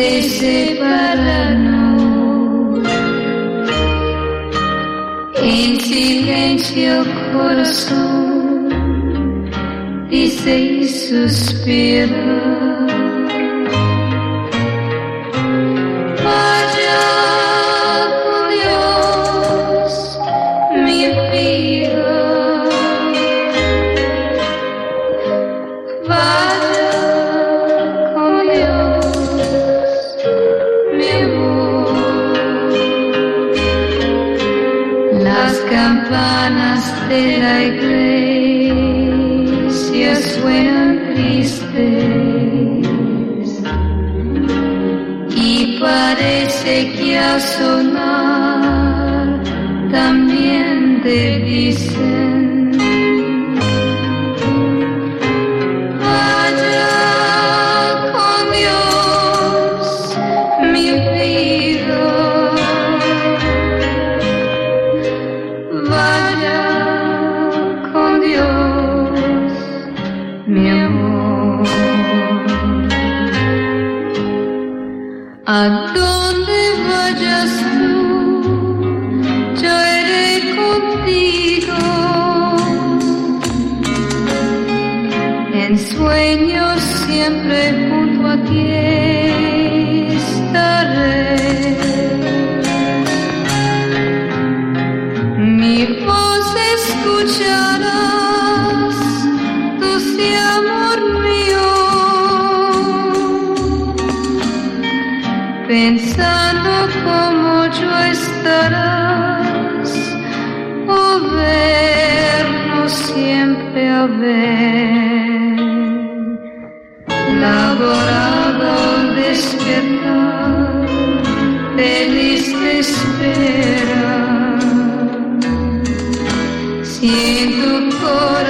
de separarnos. En silencio corazón dice y suspira. Vaya con Dios mi vida, vaya con Dios mi amor. Las campanas de la iglesia suenan tristes y parece que al sonar también te dicen: vaya con Dios mi vida, vaya con Dios mi amor. A donde vayas tú, yo iré contigo. En sueños siempre junto a ti estaré. Mi voz escucharás, dulce amor mío, pensando como yo estarás, o vernos siempre a ver, laborado al despertar, feliz te espera, si en tu corazón